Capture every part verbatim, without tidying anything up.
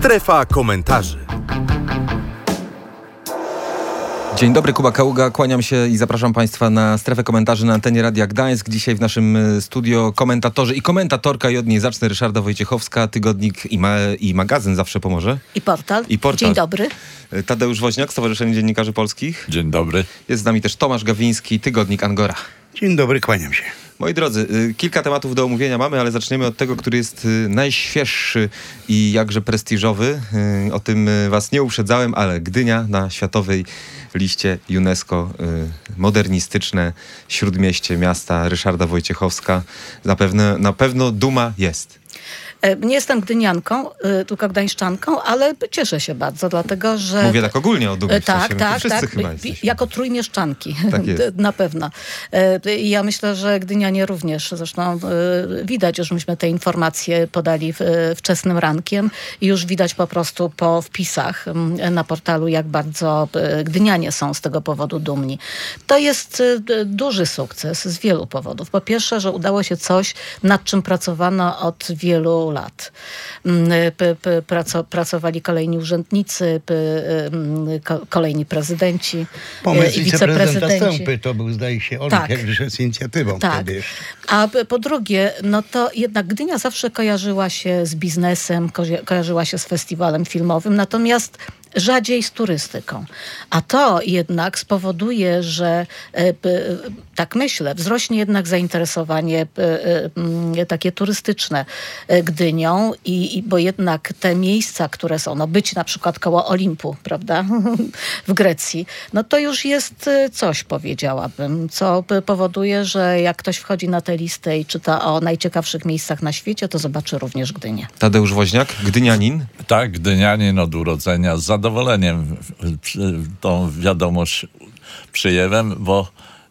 Strefa komentarzy. Dzień dobry, Kuba Kaługa, kłaniam się i zapraszam Państwa na strefę komentarzy na antenie Radia Gdańsk. Dzisiaj w naszym studio komentatorzy i komentatorka i od niej zacznę Ryszarda Wojciechowska, tygodnik i, ma, i magazyn Zawsze Pomoże. I portal. I portal. Dzień dobry. Tadeusz Woźniak, Stowarzyszenie Dziennikarzy Polskich. Dzień dobry. Jest z nami też Tomasz Gawiński, tygodnik Angora. Dzień dobry, kłaniam się. Moi drodzy, kilka tematów do omówienia mamy, ale zaczniemy od tego, który jest najświeższy i jakże prestiżowy. O tym was nie uprzedzałem, ale Gdynia na światowej liście UNESCO. Modernistyczne śródmieście miasta Ryszarda Wojciechowska. Na pewno, na pewno duma jest. Nie jestem gdynianką, tylko gdańszczanką, ale cieszę się bardzo, dlatego że... Mówię tak ogólnie o dumie. Tak, w sensie, tak, wszyscy tak. Chyba jesteśmy. Jako trójmieszczanki. Tak jest. Na pewno. I ja myślę, że gdynianie również. Zresztą widać, już myśmy te informacje podali wczesnym rankiem i już widać po prostu po wpisach na portalu, jak bardzo gdynianie są z tego powodu dumni. To jest duży sukces z wielu powodów. Po pierwsze, że udało się coś, nad czym pracowano od wielu lat. P, p, praco, pracowali kolejni urzędnicy, p, ko, kolejni prezydenci Pomysł i wiceprezydenta wiceprezydenci. Stępy to był, zdaje się, on Tak. jak wyszedł z inicjatywą Tak. wtedy jeszcze. A po drugie, no to jednak Gdynia zawsze kojarzyła się z biznesem, ko- kojarzyła się z festiwalem filmowym, natomiast rzadziej z turystyką. A to jednak spowoduje, że e, p, tak myślę, wzrośnie jednak zainteresowanie e, e, takie turystyczne e, Gdynią, i, i, bo jednak te miejsca, które są, no być na przykład koło Olimpu, prawda, w Grecji, no to już jest coś, powiedziałabym, co p- powoduje, że jak ktoś wchodzi na tę listę i czyta o najciekawszych miejscach na świecie, to zobaczy również Gdynię. Tadeusz Woźniak, gdynianin. Tak, gdynianin od urodzenia. Z zadowoleniem tą wiadomość przyjęłem, bo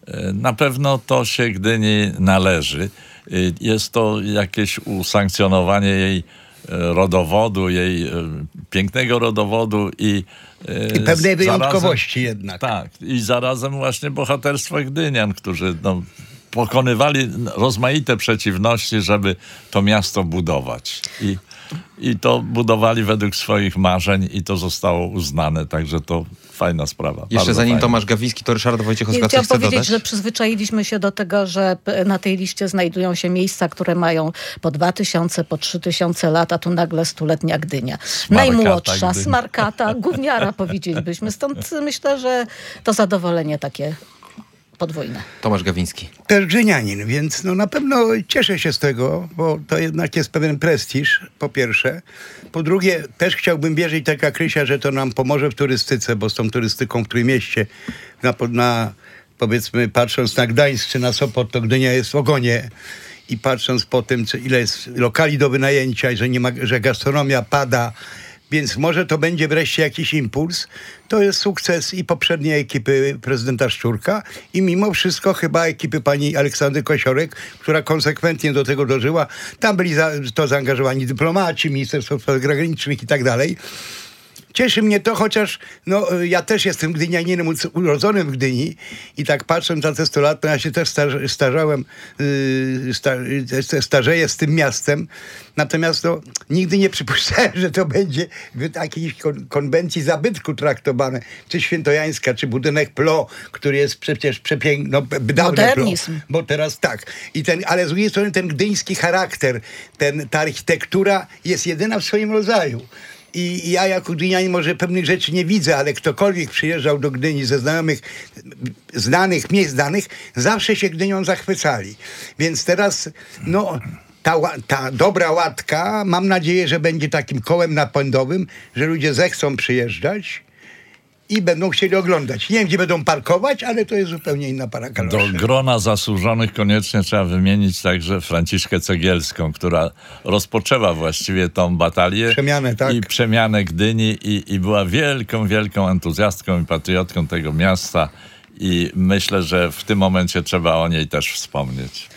na pewno to się Gdyni należy. Jest to jakieś usankcjonowanie jej rodowodu, jej pięknego rodowodu i I pewnej wyjątkowości zarazem, jednak. Tak, i zarazem właśnie bohaterstwa Gdynian, którzy no, pokonywali rozmaite przeciwności, żeby to miasto budować. I I to budowali według swoich marzeń i to zostało uznane, także to fajna sprawa. Jeszcze zanim fajna. Tomasz Gawiński, to Ryszarda Wojciechowska Chciałam chce powiedzieć, dodać? że przyzwyczailiśmy się do tego, że na tej liście znajdują się miejsca, które mają po dwa tysiące, po trzy tysiące lat, a tu nagle stuletnia Gdynia. Smarkata Najmłodsza, Gdynia. smarkata, gówniara powiedzielibyśmy. Stąd myślę, że to zadowolenie takie podwójne. Tomasz Gawiński. Też gdynianin, więc no na pewno cieszę się z tego, bo to jednak jest pewien prestiż, po pierwsze. Po drugie, też chciałbym wierzyć, tak jak Krysia, że to nam pomoże w turystyce, bo z tą turystyką w Trójmieście, na, na, powiedzmy, patrząc na Gdańsk czy na Sopot, to Gdynia jest w ogonie. I patrząc po tym, co, ile jest lokali do wynajęcia i że, nie ma, że gastronomia pada, więc może to będzie wreszcie jakiś impuls. To jest sukces i poprzedniej ekipy prezydenta Szczurka i mimo wszystko chyba ekipy pani Aleksandry Kosiorek, która konsekwentnie do tego dożyła. Tam byli za, to zaangażowani dyplomaci, Ministerstwo Spraw Zagranicznych i tak dalej. Cieszy mnie to, chociaż no, ja też jestem gdynianinem urodzonym w Gdyni i tak patrząc na te sto lat, to ja się też starze, starzałem, yy, sta, starzeję z tym miastem. Natomiast no, nigdy nie przypuszczałem, że to będzie w jakiejś kon- konwencji zabytku traktowane. Czy Świętojańska, czy budynek P L O, który jest przecież przepiękny. No, Modernizm. Bo teraz tak. I ten, ale z drugiej strony ten gdyński charakter, ten, ta architektura jest jedyna w swoim rodzaju. I ja jako gdynianin może pewnych rzeczy nie widzę, ale ktokolwiek przyjeżdżał do Gdyni ze znajomych, znanych, miejsc znanych, zawsze się Gdynią zachwycali. Więc teraz, no, ta, ta dobra łatka, mam nadzieję, że będzie takim kołem napędowym, że ludzie zechcą przyjeżdżać i będą chcieli oglądać. Nie wiem, gdzie będą parkować, ale to jest zupełnie inna para kaloszy. Do grona zasłużonych koniecznie trzeba wymienić także Franciszkę Cegielską, która rozpoczęła właściwie tą batalię. Przemianę, tak. I przemianę Gdyni i, i była wielką, wielką entuzjastką i patriotką tego miasta. I myślę, że w tym momencie trzeba o niej też wspomnieć.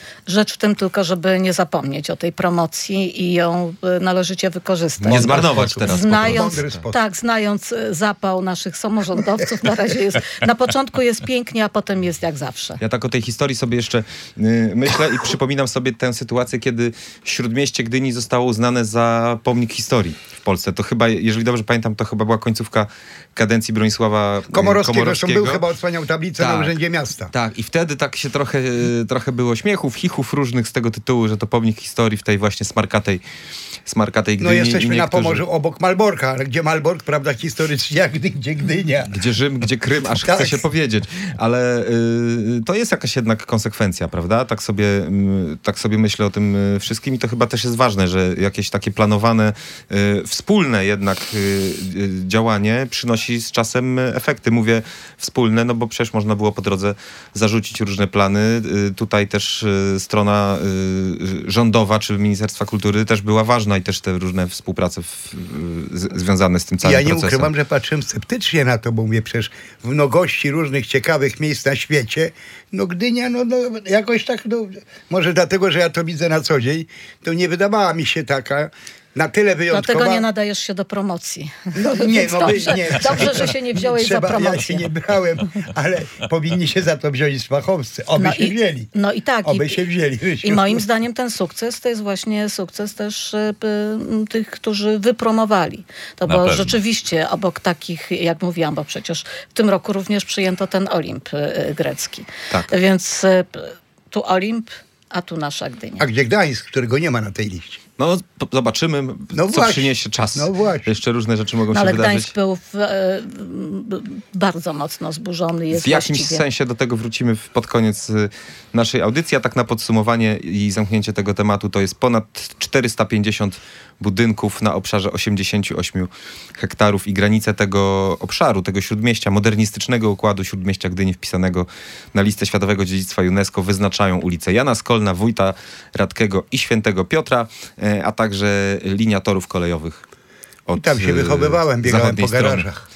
Rzecz w tym tylko, żeby nie zapomnieć o tej promocji i ją y, należycie wykorzystać. Nie zmarnować teraz. Znając, Mądry sposób. tak, znając y, zapał naszych samorządowców, na razie jest, na początku jest pięknie, a potem jest jak zawsze. Ja tak o tej historii sobie jeszcze y, myślę i przypominam sobie tę sytuację, kiedy Śródmieście Gdyni zostało uznane za pomnik historii w Polsce. To chyba, jeżeli dobrze pamiętam, to chyba była końcówka kadencji Bronisława y, Komorowskiego, Komorowskiego. zresztą był chyba, odsłaniał tablicę Tak. na Urzędzie Miasta. Tak, i wtedy tak się trochę, y, trochę było śmiechów, chichów różnych z tego tytułu, że to pomnik historii w tej właśnie smarkatej, smarkatej Gdyni. No jesteśmy I na niektórzy- Pomorzu obok Malborka, ale gdzie Malbork, prawda, historycznie, jak gdy, gdzie Gdynia. Gdzie Rzym, gdzie Krym, aż Tak. chce się powiedzieć. Ale y, to jest jakaś jednak konsekwencja, prawda? Tak sobie, y, tak sobie myślę o tym y, wszystkim i to chyba też jest ważne, że jakieś takie planowane, y, wspólne jednak y, y, działanie przynosi z czasem efekty. Mówię wspólne, no bo przecież można było po drodze zarzucić różne plany. Y, tutaj też y, strona y, rządowa, czy Ministerstwa Kultury też była ważna i też te różne współprace w, y, z, związane z tym całym Ja nie procesem. ukrywam, że patrzyłem sceptycznie na to, bo mówię, przecież w mnogości różnych ciekawych miejsc na świecie, no Gdynia, no, no jakoś tak, no, może dlatego, że ja to widzę na co dzień, to nie wydawała mi się taka na tyle wyjątkowa. Dlatego nie nadajesz się do promocji. No, nie, Więc no, by- dobrze, nie. dobrze, że się nie wziąłeś Trzeba, za promocję. Ja się nie brałem, ale powinni się za to wziąć fachowcy. Oby No się i- wzięli. no i tak, Oby i- się wzięli. Rysiu. I moim zdaniem ten sukces to jest właśnie sukces też y, y, tych, którzy wypromowali. To Na bo pewno. rzeczywiście obok takich, jak mówiłam, bo przecież w tym roku również przyjęto ten Olimp y, y, grecki. Tak. Więc y, tu Olimp, a tu nasza Gdynia. A gdzie Gdańsk, którego nie ma na tej liście? No, po- zobaczymy, No co właśnie. przyniesie czas. No właśnie. Jeszcze różne rzeczy mogą No, się ale wydarzyć. Gdańsk był w, e, b- bardzo mocno zburzony. Jest W jakimś właściwie. sensie do tego wrócimy w- pod koniec y, naszej audycji, a tak na podsumowanie i zamknięcie tego tematu to jest ponad czterysta pięćdziesiąt budynków na obszarze osiemdziesiąt osiem hektarów i granice tego obszaru, tego śródmieścia, modernistycznego układu śródmieścia Gdyni wpisanego na listę Światowego Dziedzictwa UNESCO wyznaczają ulice Jana Skolna, Wójta Radkiego i Świętego Piotra, e, a także linia torów kolejowych. Od, I tam się y, wychowywałem, biegałem zachodniej po strony. garażach.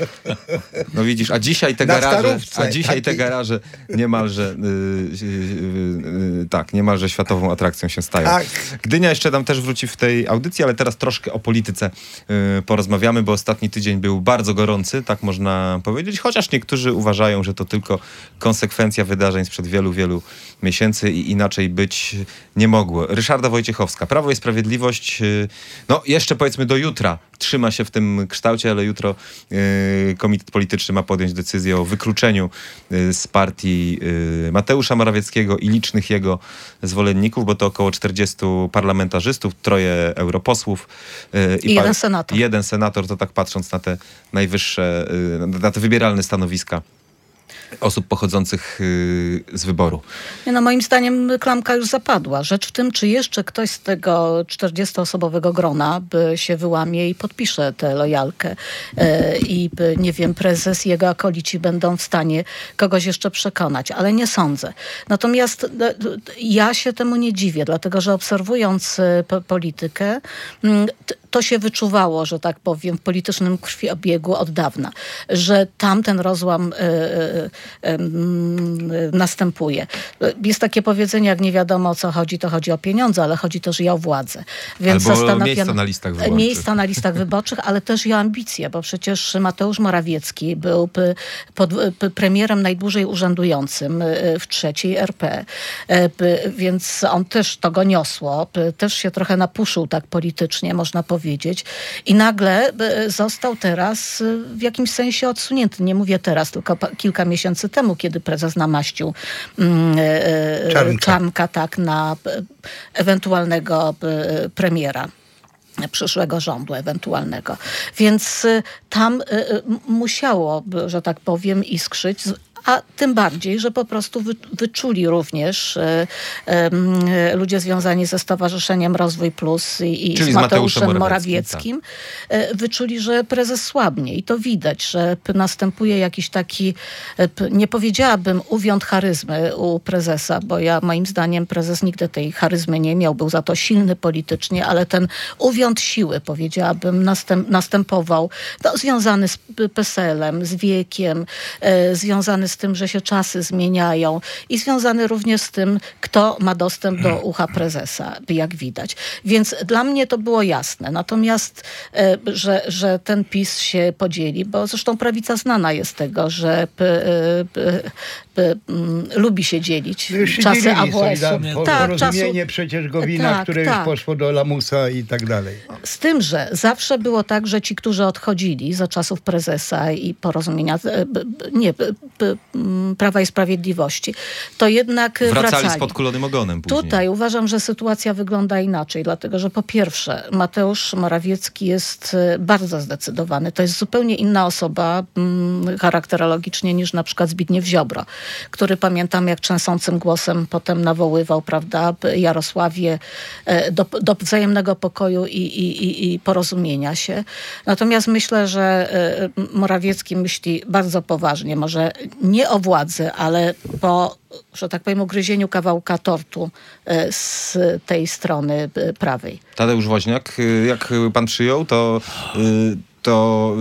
No widzisz, a dzisiaj te Na garaże, Starówce, a dzisiaj te taki- garaże niemalże, yy, yy, yy, tak, niemalże światową atrakcją się stają. Tak. Gdynia jeszcze nam też wróci w tej audycji, ale teraz troszkę o polityce yy, porozmawiamy, bo ostatni tydzień był bardzo gorący, tak można powiedzieć, chociaż niektórzy uważają, że to tylko konsekwencja wydarzeń sprzed wielu, wielu miesięcy i inaczej być nie mogło. Ryszarda Wojciechowska, Prawo i Sprawiedliwość, yy, no jeszcze powiedzmy do jutra trzyma się w tym kształcie, ale jutro yy, komitet polityczny ma podjąć decyzję o wykluczeniu yy, z partii yy, Mateusza Morawieckiego i licznych jego zwolenników, bo to około czterdziestu parlamentarzystów, troje europosłów yy, I jeden senator. i jeden senator, to tak patrząc na te najwyższe, yy, na te wybieralne stanowiska osób pochodzących yy, z wyboru. Nie, no moim zdaniem klamka już zapadła. Rzecz w tym, czy jeszcze ktoś z tego czterdziestoosobowego grona by się wyłamie i podpisze tę lojalkę e, i by, nie wiem, prezes i jego akolici będą w stanie kogoś jeszcze przekonać, ale nie sądzę. Natomiast e, ja się temu nie dziwię, dlatego że obserwując e, po, politykę, m, t, to się wyczuwało, że tak powiem, w politycznym krwiobiegu od dawna, że tamten rozłam e, e, następuje. Jest takie powiedzenie, jak nie wiadomo o co chodzi, to chodzi o pieniądze, ale chodzi też i o władzę. Więc Albo zastanawiam- miejsca na listach wyborczych. Miejsca na listach wyborczych, ale też i o ambicje, bo przecież Mateusz Morawiecki był p- pod, p- premierem najdłużej urzędującym y, w trzeciej R P. E, p- Więc on też to go niosło, p- też się trochę napuszył tak politycznie, można powiedzieć. I nagle y, został teraz y, w jakimś sensie odsunięty. Nie mówię teraz, tylko pa- kilka miesięcy temu, kiedy prezes namaścił mm, e, Czarnka. Czarnka tak na e, ewentualnego e, premiera przyszłego rządu ewentualnego. Więc y, tam y, y, musiało, by, że tak powiem, iskrzyć. Z- A tym bardziej, że po prostu wy, wyczuli również e, e, ludzie związani ze Stowarzyszeniem Rozwój Plus i, i Czyli z z Mateuszem Mateuszem Morawieckim, Morawieckim, e, wyczuli, że prezes słabnie. I to widać, że p- następuje jakiś taki, e, p- nie powiedziałabym uwiąd charyzmy u prezesa, bo ja moim zdaniem prezes nigdy tej charyzmy nie miał, był za to silny politycznie, ale ten uwiąd siły, powiedziałabym, następ, następował, no, związany z P- PESEL-em, z wiekiem, e, związany z z tym, że się czasy zmieniają i związany również z tym, kto ma dostęp do ucha prezesa, jak widać. Więc dla mnie to było jasne. Natomiast, e, że, że ten PiS się podzieli, bo zresztą prawica znana jest z tego, że p, p, p, m, lubi się dzielić. No już się Czasy dzielili, A W S-u. Solidar- Tak, Porozumienie czasu- przecież Gowina, tak, które tak. już poszło do lamusa i tak dalej. Z tym, że zawsze było tak, że ci, którzy odchodzili za czasów prezesa i porozumienia, e, b, b, nie, b, b, m, Prawa i Sprawiedliwości, to jednak Wracali wracali. z podkulonym ogonem później. Tutaj uważam, że sytuacja wygląda inaczej, dlatego że po pierwsze Mateusz Morawiecki jest e, bardzo zdecydowany. To jest zupełnie inna osoba m, charakterologicznie niż na przykład Zbigniew Ziobro, który pamiętam jak trzęsącym głosem potem nawoływał, prawda, Jarosławie e, do, do wzajemnego pokoju i, i, i, i porozumienia się. Natomiast myślę, że e, Morawiecki myśli bardzo poważnie, może nie o władzy, ale po, że tak powiem, ugryzieniu kawałka tortu e, z tej strony e, prawej. Tadeusz Woźniak, y, jak pan przyjął, to... y, to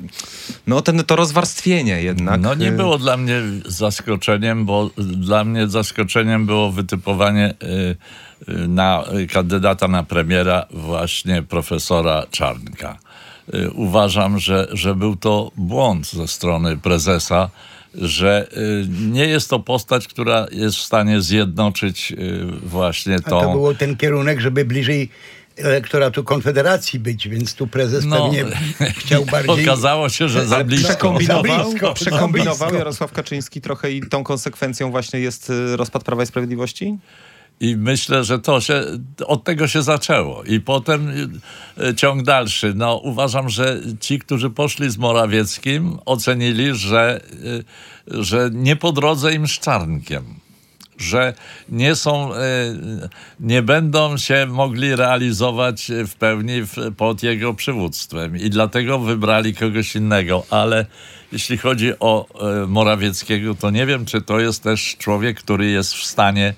y, no ten, to rozwarstwienie jednak. No nie y, było dla mnie zaskoczeniem, bo dla mnie zaskoczeniem było wytypowanie y, y, na kandydata na premiera właśnie profesora Czarnka. Y, uważam, że, że był to błąd ze strony prezesa, że y, nie jest to postać, która jest w stanie zjednoczyć y, właśnie A tą... to było ten kierunek, żeby bliżej elektoratu Konfederacji być, więc tu prezes No, pewnie chciał bardziej... okazało się, że za Ale blisko. przekombinował, Za blisko, przekombinował za blisko. Jarosław Kaczyński trochę i tą konsekwencją właśnie jest y, rozpad Prawa i Sprawiedliwości? I myślę, że to się, od tego się zaczęło. I potem y, ciąg dalszy. No, uważam, że ci, którzy poszli z Morawieckim, ocenili, że, y, że nie po drodze im z Czarnkiem. Że nie są, y, nie będą się mogli realizować w pełni w, pod jego przywództwem. I dlatego wybrali kogoś innego. Ale jeśli chodzi o y, Morawieckiego, to nie wiem, czy to jest też człowiek, który jest w stanie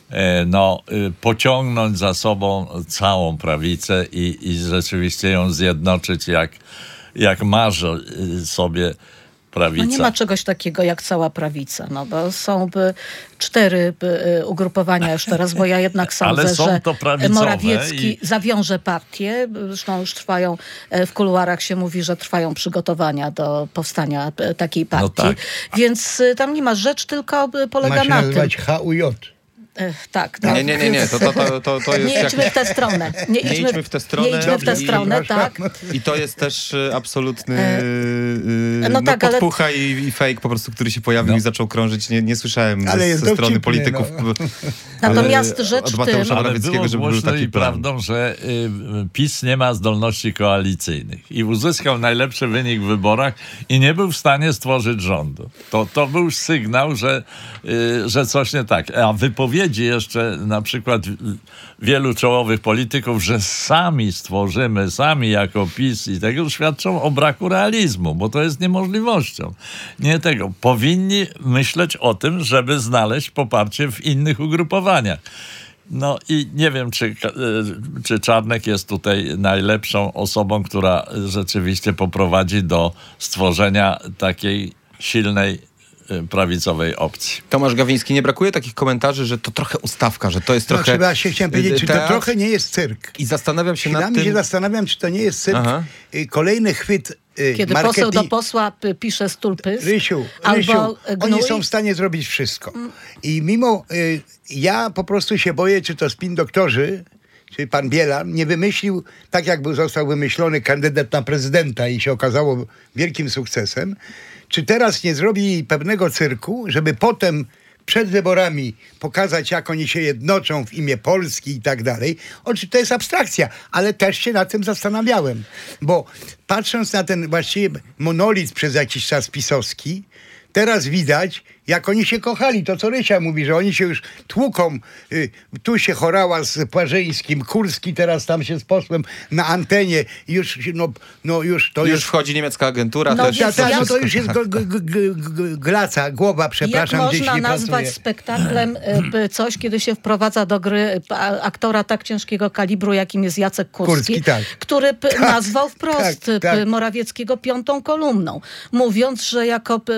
no, pociągnąć za sobą całą prawicę i, i rzeczywiście ją zjednoczyć, jak, jak marzy sobie prawica. No nie ma czegoś takiego jak cała prawica, no bo są by cztery by, ugrupowania już teraz, bo ja jednak sądzę, Ale są że to prawicowe Morawiecki i- zawiąże partię. Zresztą już trwają, e, w kuluarach się mówi, że trwają przygotowania do powstania e, takiej partii. No tak. Więc e, tam nie ma rzecz, tylko e, polega Ma się na tym. nazywać H U J. E, tak, tak. Nie, nie, nie, nie. To, to, to, to, to jest Nie idźmy jak... w tę stronę. Nie idźmy, idźmy w tę stronę. Nie idźmy w tę I- stronę, tak. I to jest też y, absolutny E, y, no no, tak, ale- podpucha i, i fake po prostu, który się pojawił No. i zaczął krążyć. Nie, nie słyszałem Ale ze, jest ze strony dowcipny, polityków. no. Natomiast e, rzecz od w Mateusza tym- Ale Morawieckiego, było żeby był głośno taki i plan. prawdą, że y, PiS nie ma zdolności koalicyjnych i uzyskał najlepszy wynik w wyborach i nie był w stanie stworzyć rządu. To, to był sygnał, że, y, że coś nie tak. A wypowiedzi jeszcze na przykład wielu czołowych polityków, że sami stworzymy, sami jako PiS i tego, świadczą o braku realizmu, bo to jest niemożliwością. Nie tego. Powinni myśleć o tym, żeby znaleźć poparcie w innych ugrupowaniach. No i nie wiem, czy, y, czy Czarnek jest tutaj najlepszą osobą, która rzeczywiście poprowadzi do stworzenia takiej silnej y, prawicowej opcji. Tomasz Gawiński, nie brakuje takich komentarzy, że to trochę ustawka, że to jest No, trochę... trzeba się chciałem powiedzieć, czy to teatr? trochę nie jest cyrk. I zastanawiam się nad Chwilami tym... się zastanawiam, czy to nie jest cyrk. Aha. Y, Kolejny chwyt y, Kiedy marketing- poseł do posła p- pisze stulpys, Rysiu, albo Rysiu, gnój, oni są w stanie zrobić wszystko. I mimo, y, ja po prostu się boję, czy to spin doktorzy, czy pan Bielan nie wymyślił, tak jakby został wymyślony kandydat na prezydenta i się okazało wielkim sukcesem, czy teraz nie zrobi pewnego cyrku, żeby potem przed wyborami pokazać, jak oni się jednoczą w imię Polski i tak dalej. Oczywiście to jest abstrakcja, ale też się nad tym zastanawiałem. Bo patrząc na ten właściwie monolit przez jakiś czas pisowski, teraz widać, jak oni się kochali. To, co Rysia mówi, że oni się już tłuką. Y, tu się chorała z Płażyńskim, Kurski teraz tam się z posłem na antenie. Już, no, no już to Już jest... wchodzi niemiecka agentura No też. więc Ta, ta, ja- no to już jest g- g- g- g- glaca, głowa, przepraszam, jak gdzieś można nie nazwać pracuje. spektaklem y, p- coś, kiedy się wprowadza do gry p- a- aktora tak ciężkiego kalibru, jakim jest Jacek Kurski, Kurski, tak. który p- nazwał wprost tak, p- tak. Morawieckiego piątą kolumną, mówiąc, że jako p- p- by,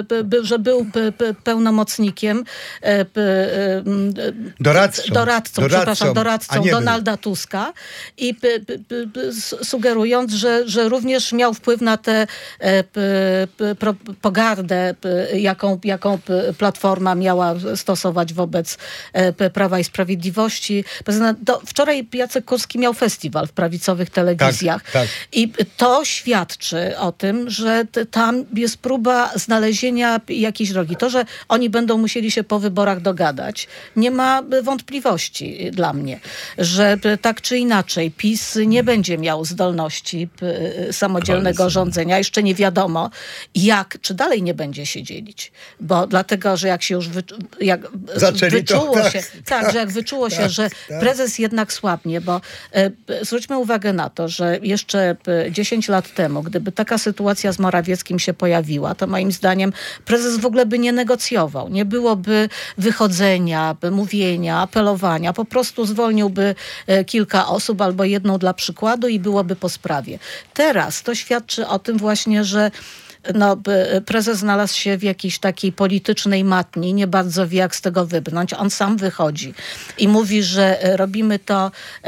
że był p, p, pełnomocnikiem, e, p, e, Doradcą. doradcą, Doradcą, przepraszam, a doradcą nie był. Donalda Tuska i p, p, p, p, sugerując, że, że również miał wpływ na tę e, p, p, pro, pogardę, p, jaką, jaką p, Platforma miała stosować wobec e, p, Prawa i Sprawiedliwości. Do, wczoraj Jacek Kurski miał festiwal w prawicowych telewizjach Tak, tak. i to świadczy o tym, że t, tam jest próba znalezienia jakiejś drogi. To, że oni będą musieli się po wyborach dogadać, nie ma wątpliwości dla mnie, że tak czy inaczej PiS nie będzie miał zdolności p, samodzielnego Koalicji. rządzenia. Jeszcze nie wiadomo, jak, czy dalej nie będzie się dzielić. Bo dlatego, że jak się już wy, jak Zaczęli to, wyczuło tak, się, tak, że jak wyczuło się, tak, że tak. prezes jednak słabnie, bo e, zwróćmy uwagę na to, że jeszcze e, dziesięć lat temu, gdyby taka sytuacja z Morawieckim się pojawiła, to moim zdaniem prezes w ogóle by nie negocjował. Nie byłoby wychodzenia, by mówienia, apelowania. Po prostu zwolniłby e, kilka osób albo jedną dla przykładu i byłoby po sprawie. Teraz to świadczy o tym właśnie, że no, prezes znalazł się w jakiejś takiej politycznej matni, nie bardzo wie, jak z tego wybrnąć. On sam wychodzi i mówi, że robimy to,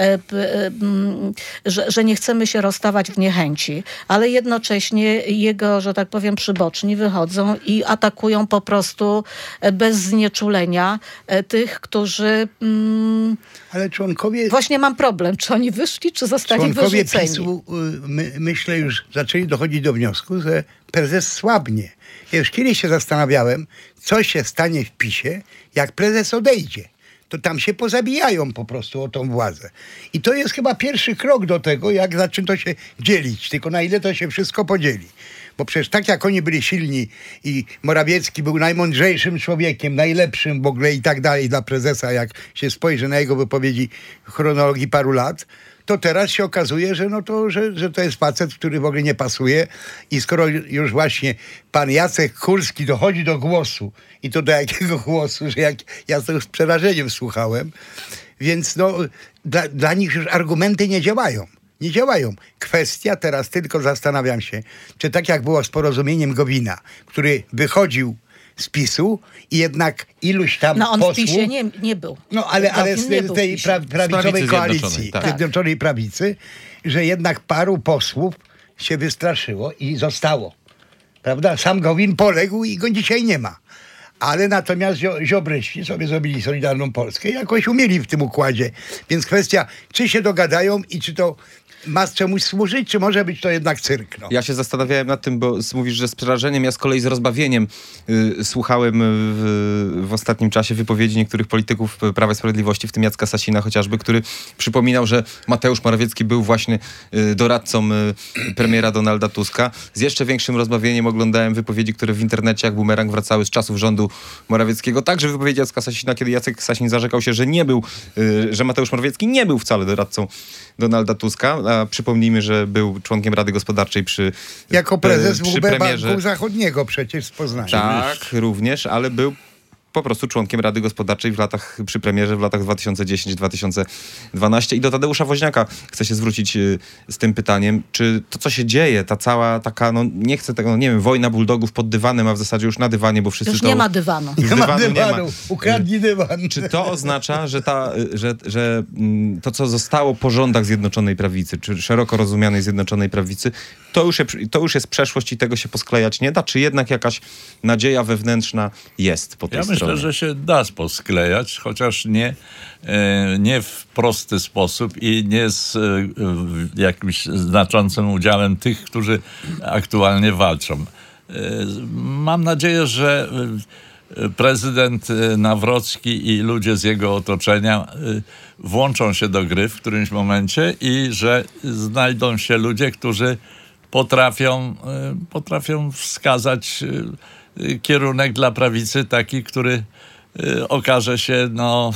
że, że nie chcemy się rozstawać w niechęci, ale jednocześnie jego, że tak powiem, przyboczni wychodzą i atakują po prostu bez znieczulenia tych, którzy... Mm, Ale członkowie... Właśnie mam problem, czy oni wyszli, czy zostali Członkowie wyrzuceni. PiSu, my, myślę, już zaczęli dochodzić do wniosku, że prezes słabnie. Ja już kiedyś się zastanawiałem, co się stanie w PiSie, jak prezes odejdzie. To tam się pozabijają po prostu o tą władzę. I to jest chyba pierwszy krok do tego, jak zaczyna się dzielić. Tylko na ile to się wszystko podzieli. Bo przecież tak jak oni byli silni i Morawiecki był najmądrzejszym człowiekiem, najlepszym w ogóle i tak dalej dla prezesa, jak się spojrzy na jego wypowiedzi w chronologii paru lat, to teraz się okazuje, że, no to, że, że to jest facet, który w ogóle nie pasuje i skoro już właśnie pan Jacek Kurski dochodzi do głosu i to do jakiego głosu, że jak ja to już z przerażeniem słuchałem, więc no dla, dla nich już argumenty nie działają. Nie działają. Kwestia teraz tylko zastanawiam się, czy tak jak było z porozumieniem Gowina, który wychodził z PiSu i jednak iluś tam No on posłów... w PiSie nie, nie był. No ale, ale Gowin z nie tej, był w tej PiSie. pra, prawicowej Prawicy koalicji, Zjednoczonej, tak. Zjednoczonej Prawicy, że jednak paru posłów się wystraszyło i zostało. Prawda? Sam Gowin poległ i go dzisiaj nie ma. Ale natomiast Zio, Ziobryści sobie zrobili Solidarną Polskę i jakoś umieli w tym układzie. Więc kwestia, czy się dogadają i czy to ma czemuś służyć, czy może być to jednak cyrk. No. Ja się zastanawiałem nad tym, bo mówisz, że z przerażeniem, ja z kolei z rozbawieniem y, słuchałem w, w ostatnim czasie wypowiedzi niektórych polityków Prawa i Sprawiedliwości, w tym Jacka Sasina chociażby, który przypominał, że Mateusz Morawiecki był właśnie y, doradcą y, premiera Donalda Tuska. Z jeszcze większym rozbawieniem oglądałem wypowiedzi, które w internecie jak bumerang wracały z czasów rządu Morawieckiego. Także wypowiedzi Jacka Sasina, kiedy Jacek Sasin zarzekał się, że nie był, y, że Mateusz Morawiecki nie był wcale doradcą Donalda Tuska. A przypomnijmy, że był członkiem Rady Gospodarczej przy Jako prezes przy W B premierze. Banku Zachodniego przecież z Poznania. Tak, również, ale był po prostu członkiem Rady Gospodarczej w latach, przy premierze w latach dwa tysiące dziesiątym do dwa tysiące dwunastego. I do Tadeusza Woźniaka chcę się zwrócić y, z tym pytaniem, czy to, co się dzieje, ta cała taka, no nie chcę tego, no nie wiem, wojna bulldogów pod dywanem, a w zasadzie już na dywanie, bo wszyscy Już to... nie ma dywanu. Już Nie ma dywanu nie ma. dywanu. Ukradnij dywan. Czy to oznacza, że, ta, że, że mm, to, co zostało po rządach Zjednoczonej Prawicy, czy szeroko rozumianej Zjednoczonej Prawicy, to już, to już jest przeszłość i tego się posklejać nie da? Czy jednak jakaś nadzieja wewnętrzna jest po tej Ja stronie? myślę, że się da posklejać, chociaż nie, e, nie w prosty sposób i nie z e, jakimś znaczącym udziałem tych, którzy aktualnie walczą. E, mam nadzieję, że prezydent Nawrocki i ludzie z jego otoczenia włączą się do gry w którymś momencie i że znajdą się ludzie, którzy potrafią, potrafią wskazać kierunek dla prawicy taki, który okaże się no,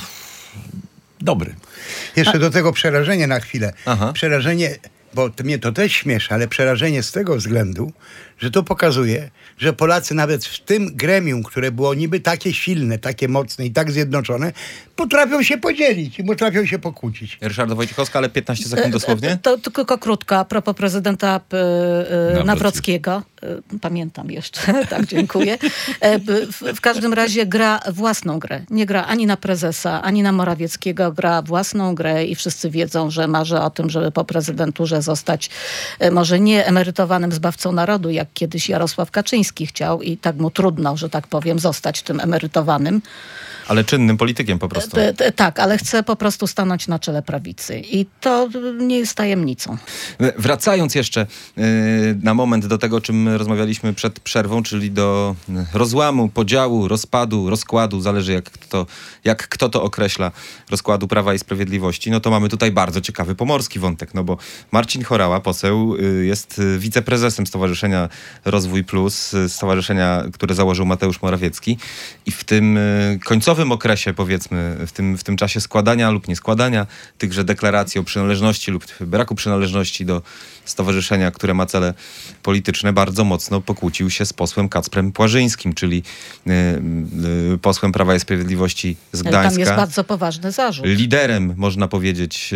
dobry. Jeszcze do tego przerażenie na chwilę. Aha. Przerażenie, bo to mnie to też śmieszy, ale przerażenie z tego względu, że to pokazuje, że Polacy nawet w tym gremium, które było niby takie silne, takie mocne i tak zjednoczone, potrafią się podzielić i potrafią się pokłócić. Ryszarda Wojciechowska, ale piętnaście sekund dosłownie. To, to tylko krótko, a propos prezydenta y, y, Nawrockiego. Pamiętam jeszcze, tak, dziękuję. W, w każdym razie gra własną grę. Nie gra ani na prezesa, ani na Morawieckiego. Gra własną grę i wszyscy wiedzą, że marzy o tym, żeby po prezydenturze zostać może nie emerytowanym zbawcą narodu, jak kiedyś Jarosław Kaczyński chciał i tak mu trudno, że tak powiem, zostać tym emerytowanym. Ale czynnym politykiem po prostu. T, t, tak, ale chce po prostu stanąć na czele prawicy. I to nie jest tajemnicą. Wracając jeszcze yy, na moment do tego, o czym rozmawialiśmy przed przerwą, czyli do rozłamu, podziału, rozpadu, rozkładu, zależy jak kto, jak kto to określa, rozkładu Prawa i Sprawiedliwości, no to mamy tutaj bardzo ciekawy pomorski wątek, no bo Marcin Horała, poseł, yy, jest wiceprezesem Stowarzyszenia Rozwój Plus, stowarzyszenia, które założył Mateusz Morawiecki i w tym yy, końcowym okresie, powiedzmy, w tym, w tym czasie składania lub nieskładania tychże deklaracji o przynależności lub braku przynależności do stowarzyszenia, które ma cele polityczne, bardzo mocno pokłócił się z posłem Kacprem Płażyńskim, czyli y, y, posłem Prawa i Sprawiedliwości z Gdańska. Tam jest bardzo poważny zarzut. Liderem, można powiedzieć, y,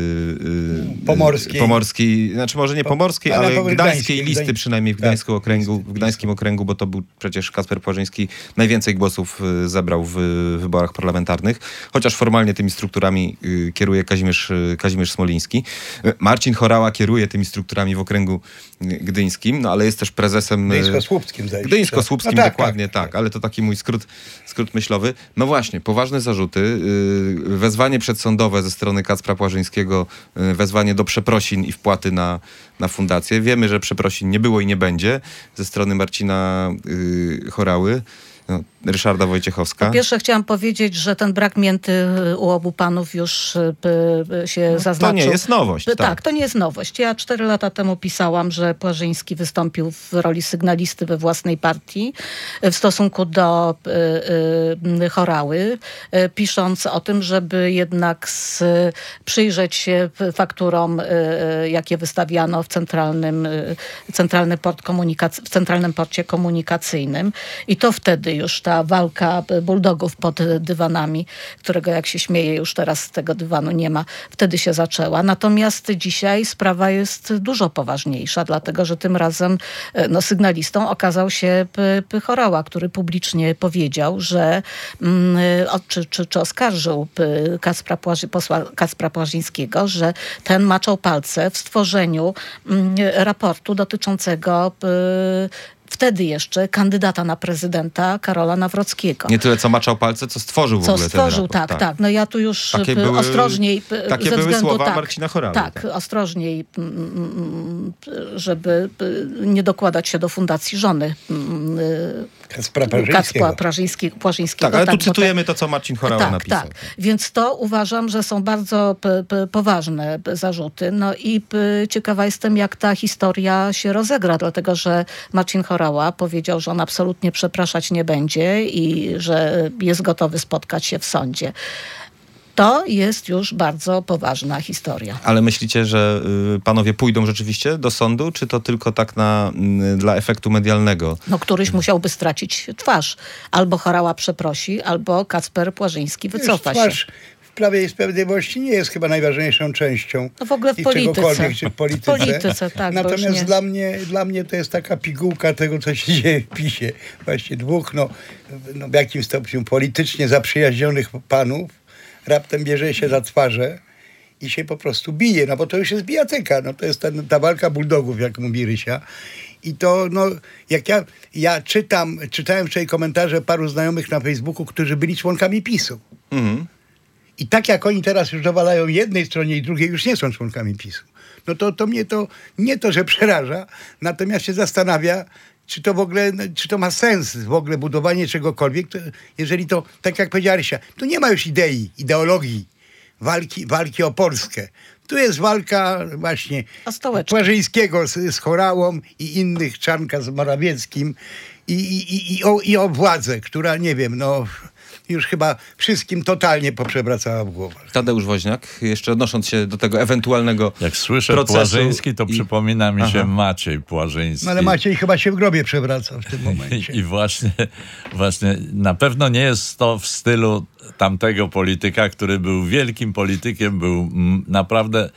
y, pomorskiej. pomorskiej, znaczy może nie pomorskiej, ale ale gdańskiej, gdańskiej listy, gdańskiej. przynajmniej w, Tak, Gdańskim okręgu, w Gdańskim okręgu, bo to był przecież Kacper Płażyński najwięcej głosów y, zebrał w y, wyborach parlamentarnych, chociaż formalnie tymi strukturami y, kieruje Kazimierz, y, Kazimierz Smoliński. Y, Marcin Horała kieruje tymi strukturami w okręgu gdyńskim, no ale jest też prezesem... Gdyńsko-Słupskim. Gdyńsko-Słupskim, no tak, dokładnie tak, tak, ale to taki mój skrót, skrót myślowy. No właśnie, poważne zarzuty, yy, wezwanie przedsądowe ze strony Kacpra Płażyńskiego, yy, wezwanie do przeprosin i wpłaty na, na fundację. Wiemy, że przeprosin nie było i nie będzie ze strony Marcina yy, Horały. No, Ryszarda Wojciechowska. Po pierwsze chciałam powiedzieć, że ten brak mięty u obu panów już y, się no, zaznaczył. To nie jest nowość. Tak. tak, to nie jest nowość. Ja cztery lata temu pisałam, że Płażyński wystąpił w roli sygnalisty we własnej partii w stosunku do y, y, Horały, y, pisząc o tym, żeby jednak z, przyjrzeć się fakturom, y, jakie wystawiano w centralnym, y, centralny port komunikac- w centralnym porcie komunikacyjnym. I to wtedy już ta walka bulldogów pod dywanami, którego jak się śmieje już teraz z tego dywanu nie ma, wtedy się zaczęła. Natomiast dzisiaj sprawa jest dużo poważniejsza, dlatego że tym razem no, sygnalistą okazał się P- P- Horała, który publicznie powiedział, że mm, czy, czy, czy oskarżył P- Kacpra, Płaży, posła Kacpra Płażyńskiego, że ten maczał palce w stworzeniu mm, raportu dotyczącego P- wtedy jeszcze kandydata na prezydenta Karola Nawrockiego. Nie tyle co maczał palce, co stworzył w co ogóle stworzył, ten raport. tak, tak, tak. No ja tu już Takie p- były- ostrożniej p- takie ze były względu, słowa tak, Marcina Horały, Tak, tak. ostrożniej, mm, mm, żeby p- nie dokładać się do fundacji żony mm, Kacpra Kacpra Płażyńskiego. Płażyński- Płażyńskiego. Tak, ale tu bo to- cytujemy to, co Marcin Horała tak, napisał. Tak, więc to uważam, że są bardzo p- p- poważne p- zarzuty. No i p- ciekawa jestem, jak ta historia się rozegra, dlatego że Marcin Horała powiedział, że on absolutnie przepraszać nie będzie i że jest gotowy spotkać się w sądzie. To jest już bardzo poważna historia. Ale myślicie, że y, panowie pójdą rzeczywiście do sądu, czy to tylko tak na, y, dla efektu medialnego? No któryś musiałby stracić twarz. Albo Horała przeprosi, albo Kacper Płażyński wycofa Już twarz się. w Prawie i Sprawiedliwości nie jest chyba najważniejszą częścią. No w ogóle w i polityce. czegokolwiek, czy w polityce. W polityce, tak, bo już Natomiast nie. dla mnie, dla mnie to jest taka pigułka tego, co się dzieje w PiSie. Właśnie dwóch, no, no w jakim stopniu politycznie zaprzyjaźnionych panów raptem bierze się za twarze i się po prostu bije, no bo to już jest bijatyka, no to jest ta, ta walka bulldogów, jak mówi Rysia. I to, no, jak ja, ja czytam, czytałem wczoraj komentarze paru znajomych na Facebooku, którzy byli członkami PiSu. Mhm. I tak jak oni teraz już dowalają jednej stronie i drugiej, już nie są członkami PiSu. No to, to mnie to nie to, że przeraża, natomiast się zastanawia, czy to w ogóle, czy to ma sens w ogóle budowanie czegokolwiek, to, jeżeli to, tak jak powiedziała Rysia, tu nie ma już idei, ideologii, walki, walki o Polskę. Tu jest walka właśnie O stołeczkę. Płażyńskiego z, z Horałą i innych, Czarnka z Morawieckim i, i, i, i, o, i o władzę, która, nie wiem, no już chyba wszystkim totalnie poprzewracała w głowach. Tadeusz Woźniak, jeszcze odnosząc się do tego ewentualnego Jak słyszę procesu Płażyński, to i- przypomina mi się Aha. Maciej Płażyński. No ale Maciej chyba się w grobie przewraca w tym momencie. I, I właśnie, właśnie na pewno nie jest to w stylu tamtego polityka, który był wielkim politykiem, był mm, naprawdę